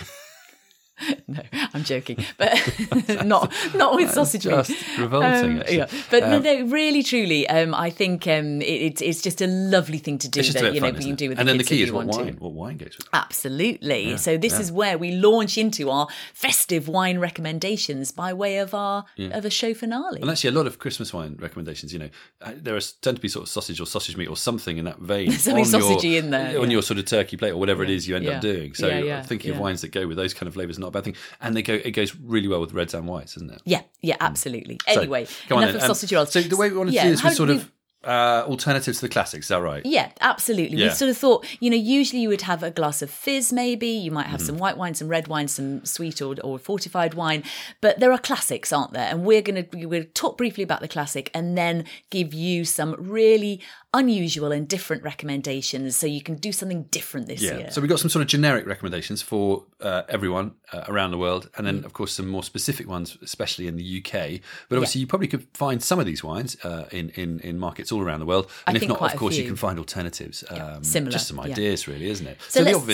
No, I'm joking, but not not with sausage meat. Just revolting, Um, actually. yeah, but Um, no, no, really, truly, um, I think um, it, it's it's just a lovely thing to do It's just a that bit you know fun, you isn't can it? do with and the then the kids key if is you what want wine, to. what wine goes with it. Absolutely. Yeah, so this yeah. is where we launch into our festive wine recommendations by way of our of a show finale. And actually, a lot of Christmas wine recommendations, you know, uh, there are tend to be sort of sausage or sausage meat or something in that vein. Something on your- sausagey in there, On yeah. your sort of turkey plate or whatever it is you end Yeah. up doing. So Yeah, yeah, uh, thinking of yeah. wines that go with those kind of flavours is not a bad thing. And they go. it goes really well with reds and whites, isn't it? Yeah, yeah, absolutely. So, Anyway, come on enough then. of Um, sausage rolls. So the way we wanted Yeah, to do this how was sort do of uh, alternatives to the classics, is that right? Yeah, absolutely. Yeah. We sort of thought, you know, usually you would have a glass of fizz, maybe. You might Mm-hmm. have some white wine, some red wine, some sweet or, or fortified wine. But there are classics, aren't there? And we're going to we're going to talk briefly about the classic and then give you some really unusual and different recommendations so you can do something different this Yeah. year. So we've got some sort of generic recommendations for uh, everyone uh, around the world, and Mm. then, of course, some more specific ones, especially in the U K. But obviously, you probably could find some of these wines uh, in, in in markets all around the world. And I if think not, quite of a course, you few. can find alternatives. Um, similar, Just some yeah. ideas, really, isn't it? So the let's- obvious yeah.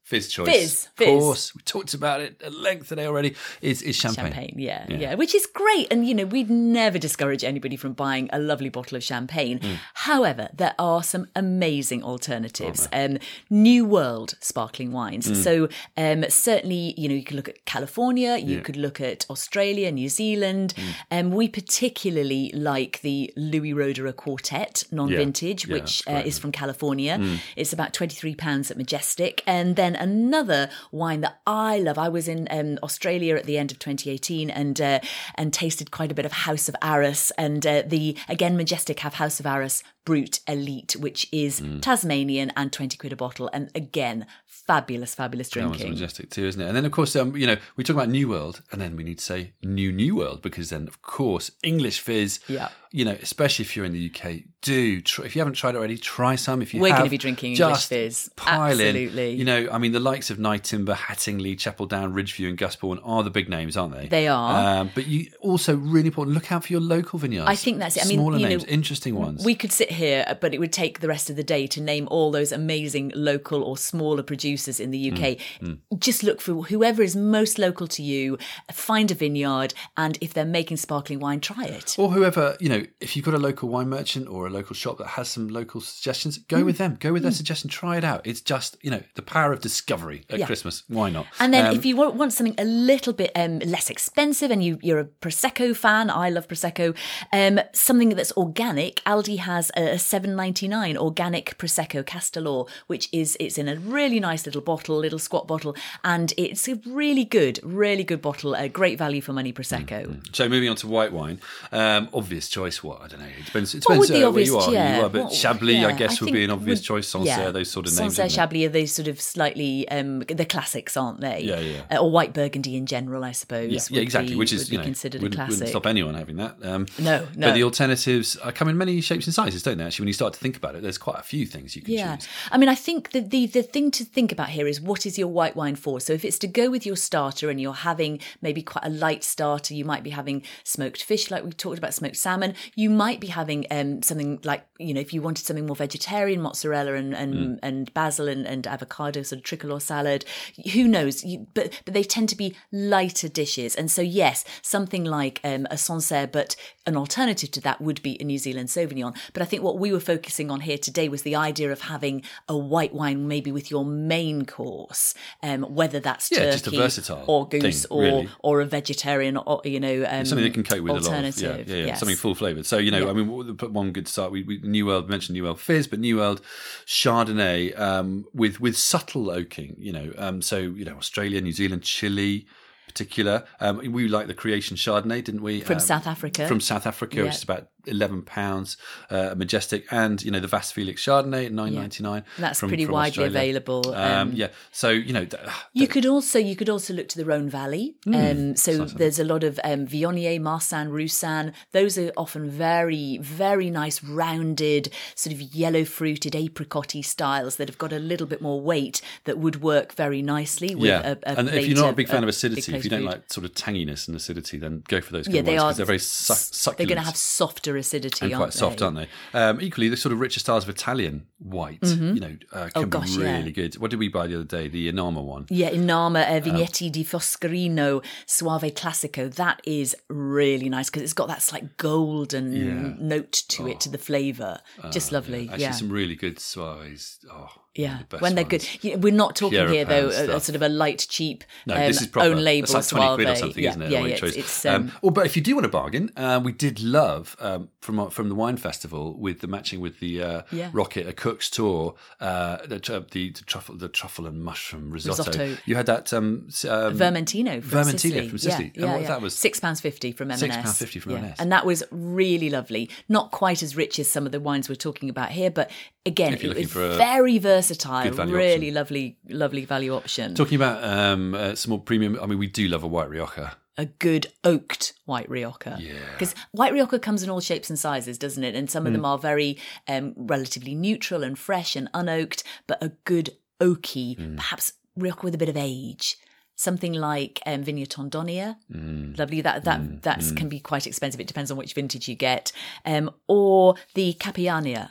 fizz choice. Fizz, fizz. Of course, we talked about it at length today already. Is is champagne. Champagne, yeah, Yeah. yeah, which is great. And, you know, we'd never discourage anybody from buying a lovely bottle of champagne. Mm. However, there are some amazing alternatives. Um, New World sparkling wines. Mm. So um, certainly, you know, you could look at California, you Yeah. could look at Australia, New Zealand. Um, we particularly like the Louis Roederer Quartet non-vintage, Yeah, which that's uh, great. is from California. It's about twenty-three pounds at Majestic. And then another wine that I love. I was in um, Australia at the end of twenty eighteen and uh, and tasted quite a bit of House of Arras. And uh, the again Majestic have House of Arras Brut Elite, which is Tasmanian and twenty quid a bottle. And again, fabulous, fabulous That one's drinking. majestic too, isn't it? And then, of course, um, you know, we talk about New World, and then we need to say New New World, because then, of course, English fizz. Yeah. You know, especially if you're in the U K, do try, if you haven't tried it already, try some. If you We're have, going to be drinking English just fizz. pile Absolutely. in. You know, I mean, the likes of Night Timber, Hattingley, Cheppeldown, Ridgeview, and Gusbourne are the big names, aren't they? They are. Um, but you also really important. Look out for your local vineyards. I think that's it. I mean, smaller you names, know, interesting ones. We could sit here, but it would take the rest of the day to name all those amazing local or smaller producers in the U K. Mm, Just look for whoever is most local to you, find a vineyard, and if they're making sparkling wine, try it. Or whoever, you know, if you've got a local wine merchant or a local shop that has some local suggestions, go Mm. with them. Go with their suggestion. Try it out. It's just, you know, the power of discovery at Yeah. Christmas. Why not? And then Um, if you want, want something a little bit um, less expensive and you, you're a Prosecco fan, I love Prosecco, um, something that's organic, Aldi has a seven ninety-nine organic Prosecco Castelor, which is, it's in a really nice little bottle, little squat bottle, and it's a really good, really good bottle, a great value for money Prosecco. So moving on to white wine, um, obvious choice. What I don't know. It depends. It What depends would the uh, obvious, where you are. yeah, you are, but what- Chablis, yeah, I guess, would think be an obvious would- choice. Sancerre, those sort of names. Sancerre, isn't it? Chablis are those sort of slightly um, the classics, aren't they? Yeah, yeah. Uh, or white Burgundy in general, I suppose. Yeah, yeah, would exactly. be- Which would is be you know considered a wouldn't, classic. wouldn't stop anyone having that. Um, No, no. But the alternatives uh, come in many shapes and sizes, don't they? Actually, when you start to think about it, there's quite a few things you can Yeah. choose. I mean, I think the, the the thing to think about here is what is your white wine for? So if it's to go with your starter and you're having maybe quite a light starter, you might be having smoked fish, like we talked about, smoked salmon. You might be having um, something like, you know, if you wanted something more vegetarian, mozzarella and and, Mm. and basil and, and avocado, sort of tricolor salad. Who knows? You, but but they tend to be lighter dishes. And so, yes, something like um, a Sancerre, but an alternative to that would be a New Zealand Sauvignon. But I think what we were focusing on here today was the idea of having a white wine maybe with your main course, um, whether that's Yeah, turkey just a versatile or goose thing, or really. or a vegetarian, or you know, um, Something they can cope with a lot of, yeah, alternative. yeah, yeah. Yes. something full flavoured. So, you know, Yeah. I mean, we'll put one good start. We, we New World, mentioned New World Fizz, but New World Chardonnay um, with with subtle oaking, you know, um, so, you know, Australia, New Zealand, Chile, particular. Um, we like the Creation Chardonnay, didn't we? From Um, South Africa. From South Africa, Yeah. which is about eleven pounds, uh, Majestic, and, you know, the Vast Felix Chardonnay at nine ninety-nine. That's from, pretty from widely Australia. available. Um, Um, yeah, so, you know, th- You could also you could also look to the Rhone Valley. Um, so Sounds there's a lot of um, Viognier, Marsanne, Roussanne. Those are often very very nice rounded sort of yellow fruited apricot-y styles that have got a little bit more weight that would work very nicely with yeah, a, a and if plate you're not a of- big fan of big acidity, plate if you of don't food. like sort of tanginess and acidity, then go for those kind Yeah, of they wines are. because they're very su- succulent. They're going to have softer acidity, and aren't quite soft, they? aren't they? Um, equally, the sort of richer styles of Italian white, you know, uh, can Oh, gosh, be yeah. really good. What did we buy the other day? The Inama one. Yeah, Inama uh, Vignetti di Foscarino Suave Classico. That is really nice because it's got that slight golden Yeah. note to it, to the flavour. Just lovely. Actually, Yeah. some really good suaves. Oh, Yeah, the best when they're ones. good. You know, we're not talking Pierre here though, Pan a, a stuff. sort of a light, cheap, No, um, this is proper. own label It's like twenty quid or Suave. something, yeah, isn't it? Yeah, The yeah. white choice. It's, it's, um, um, well, but if you do want a bargain, uh, we did love um, from from the wine festival with the matching with the uh, Yeah. rocket, a cook's tour, uh, the, the, the truffle, the truffle and mushroom risotto. Risotto. You had that um, s- um, Vermentino from Vermentino Sicily. from Sicily. Yeah, and what yeah, that was six pounds fifty from M and S. six pounds fifty from yeah. M and S. And that was really lovely. Not quite as rich as some of the wines we're talking about here, but again, If you're it looking was for a very versatile. good value Really option. lovely, lovely value option. Talking about um, uh, some more premium. I mean, we do love a white Rioja. A good oaked white Rioja. Yeah. Because white Rioja comes in all shapes and sizes, doesn't it? And some of them are very um, relatively neutral and fresh and unoaked, but a good oaky, perhaps Rioja with a bit of age. Something like um, Vigna Tondonia, lovely. That that that's can be quite expensive. It depends on which vintage you get, um, or the Capiania.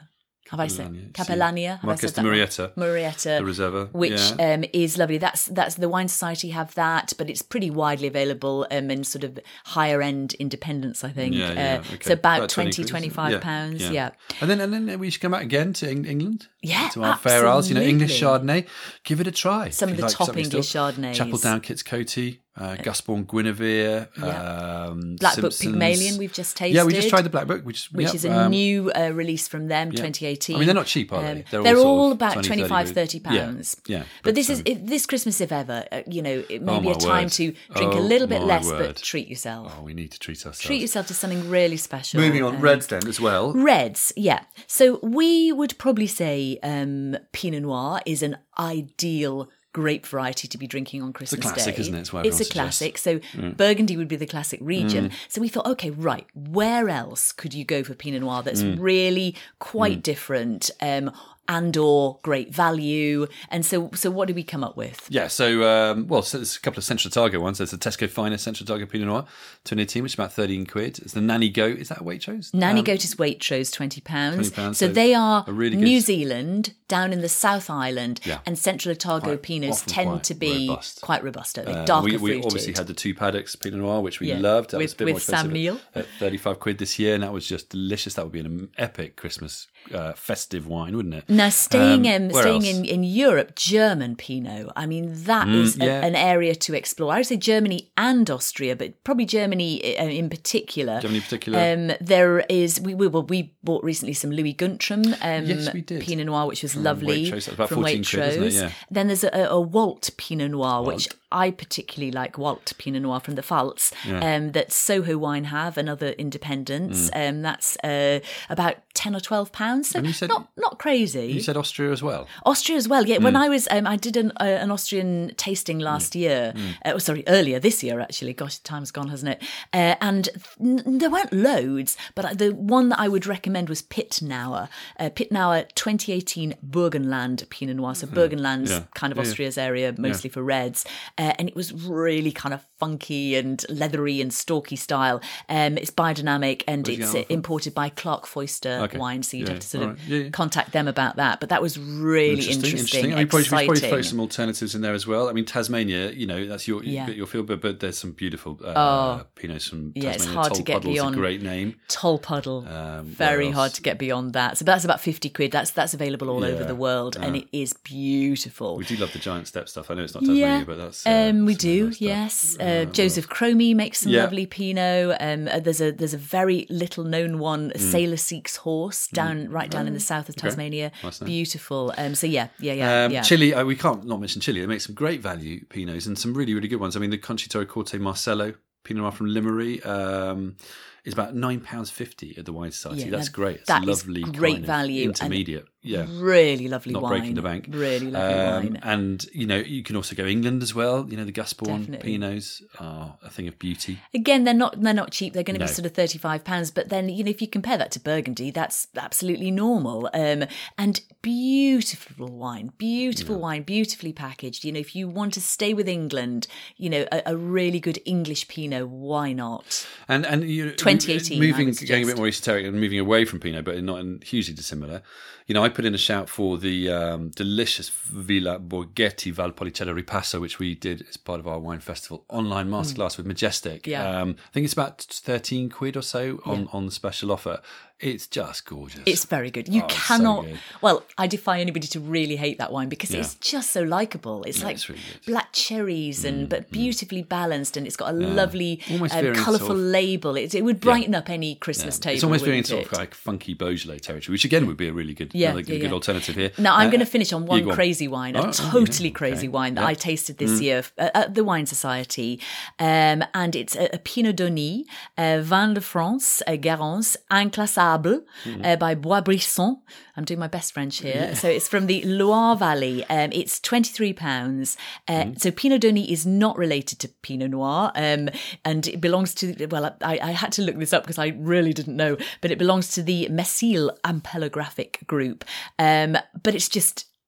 Have I said Capellania, Capellania? sì. Have I Marques said de that one? Murieta. Murieta, The Reserva, which yeah. um, is lovely. That's that's the Wine Society have that, but it's pretty widely available um, in sort of higher end independents, I think. Yeah, yeah, uh, okay. So about, About twenty, quid, twenty-five yeah, pounds. Yeah. yeah. And then and then we should come back again to Eng- England. Yeah, to our Fair Isles. You know, English absolutely. Chardonnay. Give it a try. Some If of you the like top something English still. Chardonnays. Chapel Down, Kitts Coty, uh, Gasbourne, Guinevere, Yeah. um, Black Book Simpsons. Pygmalion we've just tasted. Yeah, we just tried the Black Book, which, which yep, is a um, new uh, release from them, yeah. twenty eighteen. I mean, they're not cheap, are they? Um, They're they're, all all, sort of about twenty, twenty-five, thirty thirty pounds. Yeah, yeah. But, But, this is um, if this Christmas, if ever, uh, you know, it may Oh, be my a time word. to drink a Oh, little bit my less, word. but treat yourself. Oh, we need to treat ourselves. Treat yourself to something really special. Moving on, Um, Reds then as well. Reds, yeah. So we would probably say um, Pinot Noir is an ideal grape variety to be drinking on Christmas Day. It's a classic, isn't it? It's, what it's a everyone suggests. classic. So Mm. Burgundy would be the classic region. So we thought, okay, right, where else could you go for Pinot Noir that's Mm. really quite different um, and or great value? And so so what did we come up with? Yeah, so, um, well, so there's a couple of Central Otago ones. There's the Tesco Finest Central Otago Pinot Noir, twenty eighteen, which is about thirteen quid. It's the Nanny Goat. Is that a Waitrose? Nanny Um, Goat is Waitrose, twenty pounds. twenty pounds, So so they are a really New good- Zealand, down in the South Island, Yeah. and Central Otago Quite- Pinots often tend quite to be robust. quite robust. They're Uh, darker we, we fruited. obviously had the two paddocks Pinot Noir, which we Yeah. loved. That With- was a bit with more Sam expensive Neill. at thirty-five quid this year, and that was just delicious. That would be an epic Christmas uh, festive wine, wouldn't it? Now, staying Um, um, where staying else? in, in Europe, German Pinot. I mean, that is a- yeah. an area to explore. I would say Germany and Austria, but probably Germany uh, in particular. Germany in particular. Um, there is we we, well, we bought recently some Louis Guntram um, Yes, we did. Pinot Noir, which was lovely. Waitrose. That's about from fourteen quid, isn't it? Waitrose. Yeah. Then there's a, a Walt Pinot Noir, which Walt. I particularly like. Walt Pinot Noir from the Pfalz, um, that Soho Wine have and other independents. Mm. Um, that's uh, about ten or twelve pounds. So And you said- not not crazy. You said Austria as well. Austria as well, yeah. Mm. When I was, um, I did an, uh, an Austrian tasting last year. Uh, oh, sorry, earlier this year actually. Gosh, time's gone, hasn't it? Uh, and n- there weren't loads, but the one that I would recommend was Pitnauer. Uh, Pitnauer twenty eighteen Burgenland Pinot Noir. So Burgenland's Yeah. kind of Yeah, yeah. Austria's area, mostly for reds, uh, and it was really kind of funky and leathery and stalky style. Um, it's biodynamic and Where'd you it's get uh, that from? imported by Clark Foister Okay. wine, so you'd Yeah, have to sort all of right. Yeah, yeah. contact them about that. But that was really interesting, I mean, probably, we should probably exciting. throw some alternatives in there as well. I mean, Tasmania, you know, that's your Yeah. your field, but, but there's some beautiful uh, Oh. Pinots from Yeah, Tasmania. it's hard to Toll get Puddle's beyond. a great name. Tolpuddle, Um, very where hard else? to get beyond that. So that's about fifty quid. That's that's available all over Yeah. the world, and it is beautiful. We do love the giant step stuff. I know it's not Tasmania, Yeah, but that's uh, um, we some do. nice stuff. Yes, uh, Joseph Cromie makes some Yeah. lovely Pinot. Um, uh, there's a there's a very little known one, Mm. Sailor Seeks Horse, down right down in the south of Tasmania. Nice name. Beautiful. Um, so yeah, yeah, yeah, Um, yeah. Chile, uh, we can't not mention Chile. They make some great value Pinots and some really, really good ones. I mean, the Conchitoro Corte Marcello Pinot Noir from Limery um, is about nine pounds fifty at the Wine Society. Yeah, That's now great. It's that a is lovely great kind of value and intermediate. Yeah. Really lovely Not wine. breaking the bank. Really lovely Um, wine. And, you know, you can also go England as well. You know, the Gasbourne Definitely. Pinots are a thing of beauty. Again, they're not they're not cheap. They're going to No. be sort of thirty-five pounds. But then, you know, if you compare that to Burgundy, that's absolutely normal. Um, and beautiful wine, beautiful wine, beautifully packaged. You know, if you want to stay with England, you know, a, a really good English Pinot, why not? And and you twenty eighteen, I moving would going a bit suggest. more esoteric and moving away from Pinot, but not in hugely dissimilar. You know, I put in a shout for the um, delicious Villa Borghetti Valpolicella Ripasso, which we did as part of our wine festival online masterclass with Majestic. Mm. Yeah. Um, I think it's about thirteen quid or so on, on the special offer. It's just gorgeous. It's very good. You Oh, it's so cannot. good. Well, I defy anybody to really hate that wine because Yeah. it's just so likable. It's Yeah, like it's really good. Mm, black cherries and but beautifully balanced, and it's got a lovely, Almost um, veering colourful sort of- labur. It, it would brighten up any Christmas table. It's almost very wouldn't sort it? of like funky Beaujolais territory, which again would be a really good, Yeah, another good, yeah, good yeah. alternative here. Now, I'm Uh, going to finish on you one go on. crazy wine, Oh, a oh, totally yeah, crazy okay. wine that Yeah. I tasted this year uh, at the Wine Society. Um, and it's a, a Pinot Denis, uh, Vin de France, uh, Garance, Inclassable, uh, by Boisbrisson. I'm doing my best French here. So it's from the Loire Valley. Um, it's twenty-three pounds. Uh, So Pinot Denis is not related to Pinot Noir. Um, and it belongs to, well, I, I had to look this up because I really didn't know, but it belongs to the Messil ampelographic group. Um, but it's just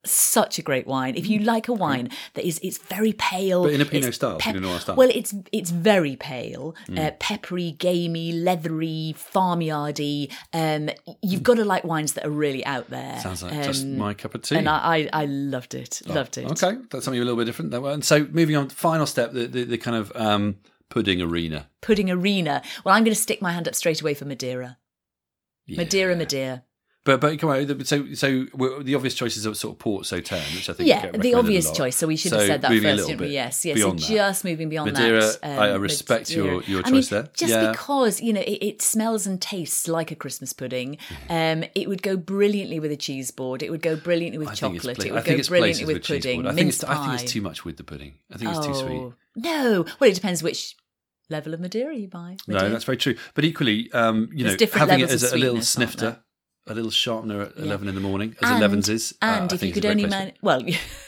Such a great wine. If you like a wine that is, it's very pale. But in a Pinot it's style, pep- Pinot Noir style. Well, it's it's very pale, mm. uh, peppery, gamey, leathery, farmyardy. Um, you've got to like wines that are really out there. Sounds like um, just my cup of tea. And I, I, I loved it. Oh, loved it. Okay, that's something a little bit different. That one. So moving on, final step, the the, the kind of um, pudding arena. Pudding arena. Well, I'm going to stick my hand up straight away for Madeira. Yeah. Madeira, Madeira. But but come on, so so the obvious choices are sort of Port Sauterne, which I think yeah, the obvious choice. So we should have so said that first, didn't we? Bit yes, yes. So just that. moving beyond Madeira, that. Um, I respect Madeira. your your choice I mean, there. Just yeah. because you know it, it smells and tastes like a Christmas pudding, um, it would go brilliantly with a cheese board. It would go brilliantly with I chocolate. It I would think go it's brilliantly with, with pudding. I think Mince it's pie. I think it's too much with the pudding. I think it's oh, too sweet. No, well, it depends which level of Madeira you buy. Madeira. No, that's very true. But equally, um, you There's know, having it as as a, a little snifter. A little sharpener at yeah. eleven in the morning, as and, elevens is. And uh, if you could only manage, well,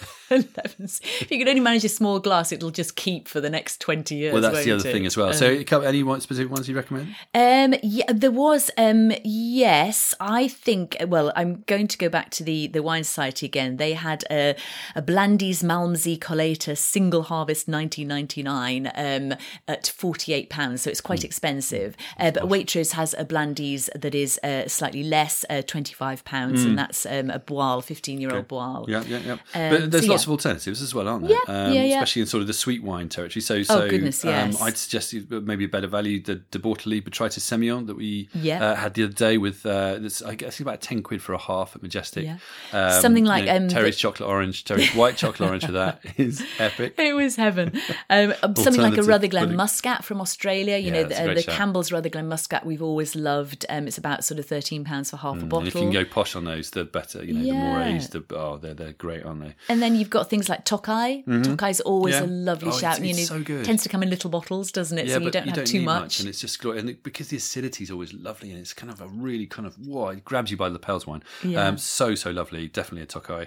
elevens. If you could only manage a small glass, it'll just keep for the next twenty years. Well, that's the other it? thing as well. Um, so, any one specific ones you recommend? Um, yeah, there was. Um, yes, I think. Well, I'm going to go back to the the Wine Society again. They had a, a Blandys Malmsey Colheita single harvest nineteen ninety-nine um, at forty-eight pounds, so it's quite mm. expensive. Uh, but Waitrose has a Blandys that is uh, slightly less, uh, twenty-five pounds, mm. and that's um, a Boal, fifteen year old okay. Boal. Yeah, yeah, yeah. Um, but there's so, lots yeah. of alternatives as well, aren't there? Yeah, um, yeah, yeah. Especially in sort of the sweet wine territory. So, so oh, goodness, yes. um, I'd suggest maybe a better value, the De Bortoli Botrytis Semillon that we yeah. uh, had the other day with, uh, this, I guess, about ten quid for a half at Majestic. Yeah. Um, Something like... You know, um, Terry's the... chocolate orange, Terry's white chocolate orange for that is epic. It was heaven. Um, something like a Rutherglen Muscat from Australia. You yeah, know, the, uh, the shout. Campbell's Rutherglen Muscat we've always loved. Um, it's about sort of thirteen pounds for half mm, a bottle. And if you can go posh on those, the better. You know, yeah. the more aged, the oh, they're they're great, aren't they? And then you've got things like Tokai. Mm-hmm. Tokai's always yeah. a lovely oh, shout. It's, it's you know, so good. Tends to come in little bottles, doesn't it? Yeah, so you but don't you have don't too need much. much. And it's just and it, because the acidity is always lovely, and it's kind of a really kind of whoa, it grabs you by the lapels wine. Yeah. Um, so so lovely, definitely a Tokai.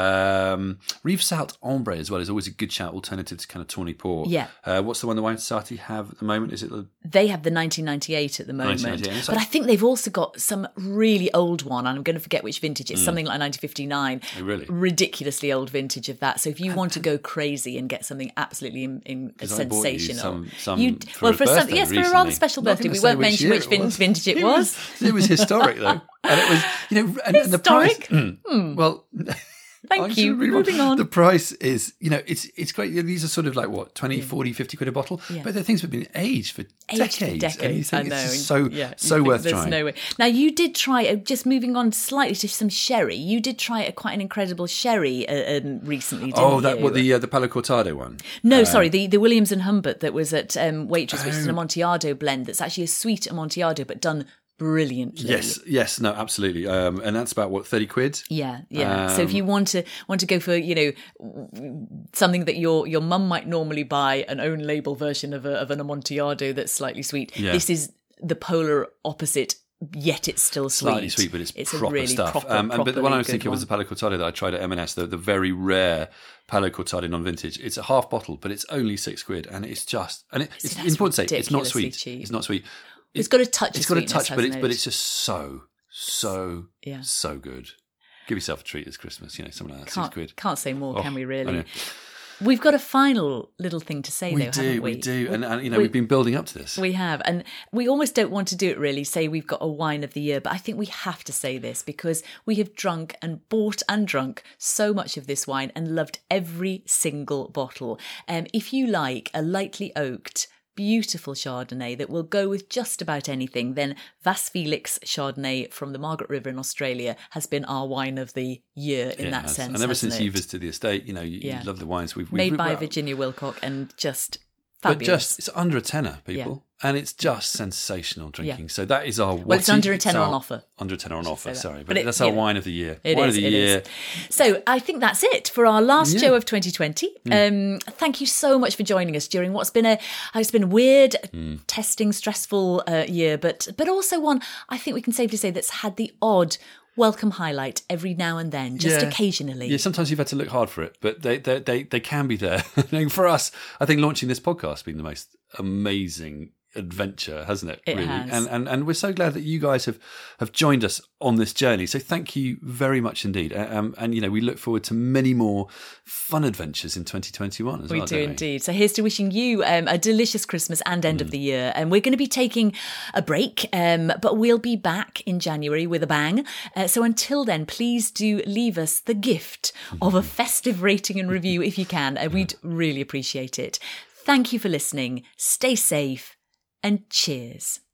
Um, Rive Salt Ombre as well is always a good shout, alternative to kind of tawny port. Yeah. Uh, what's the one the Wine Society have at the moment? Is it the They have the nineteen ninety-eight at the moment, like, but I think they've also got some really old one. And I'm going to forget which vintage. It's mm. something like nineteen fifty-nine. Oh, really? Ridiculously old vintage of that. So if you want to go crazy and get something absolutely in, in sensational, some, some you for well a for some, birthday yes for recently. a rather special Not birthday. We say won't which mention which it vintage it it was. was. It was historic though, and it was you know and, and the price. Mm. Well. Thank you. Moving on. The price is, you know, it's it's great. These are sort of like what, twenty, forty, fifty quid a bottle, yeah. but they're things that have been aged for aged decades. For decades. And you think I know. It's just so yeah, so worth there's trying. No way. Now you did try. Uh, just moving on slightly to some sherry. You did try a, quite an incredible sherry uh, um, recently. Didn't oh, that you? what the uh, the Palo Cortado one? No, uh, sorry, the the Williams and Humbert that was at um, Waitrose, oh. which is an Amontillado blend. That's actually a sweet Amontillado, but done brilliantly. Yes, yes, no, absolutely, um, and that's about what thirty quid. Yeah, yeah. Um, so if you want to want to go for you know something that your your mum might normally buy, an own label version of a, of an Amontillado that's slightly sweet. Yeah. This is the polar opposite. Yet it's still sweet. Slightly sweet, but it's, it's proper a really stuff. Proper, um, and, but the one I was thinking one. was the Palo Cortado that I tried at M and S, the, the very rare Palo Cortado non-vintage. It's a half bottle, but it's only six quid, and it's just and it, it's See, important to say it's not sweet. Cheap. It's not sweet. It's got a touch. It's of got a touch, but it's it? but it's just so so yeah. so good. Give yourself a treat this Christmas. You know, something like that. Can't, six quid. Can't say more, oh, can we? Really? We've got a final little thing to say, we though, do, haven't we? We do, and, and you know, we, we've been building up to this. We have, and we almost don't want to do it really, say we've got a wine of the year, but I think we have to say this because we have drunk and bought and drunk so much of this wine and loved every single bottle. Um, if you like a lightly oaked, beautiful Chardonnay that will go with just about anything, then Vas Felix Chardonnay from the Margaret River in Australia has been our wine of the year in yeah, that sense. And ever since it? you visited the estate, you know, you, yeah. you love the wines we've, we've made we've, by well, Virginia Wilcock and just fabulous. But just it's under a tenner, people, yeah. and it's just sensational drinking. Yeah. So that is our well, it's under a tenner on offer. Under a tenner on offer, sorry, but, but it, that's our know, wine of the year. It wine is, of the it year. Is. So I think that's it for our last yeah. show of twenty twenty. Mm. Um, thank you so much for joining us during what's been a it's been a weird, mm. testing, stressful uh, year, but but also one I think we can safely say that's had the odd welcome highlight every now and then, just yeah. occasionally. Yeah, sometimes you've had to look hard for it, but they they they, they can be there. For us, I think launching this podcast has been the most amazing adventure, hasn't it? It really, has. and and and we're so glad that you guys have have joined us on this journey. So thank you very much indeed. Um, and you know, we look forward to many more fun adventures in twenty twenty-one as we well. do don't we? indeed. So here's to wishing you um, a delicious Christmas and end Mm. of the year. And we're going to be taking a break, um, but we'll be back in January with a bang. Uh, so until then, please do leave us the gift of a festive rating and review if you can. Uh, we'd really appreciate it. Thank you for listening. Stay safe and cheers.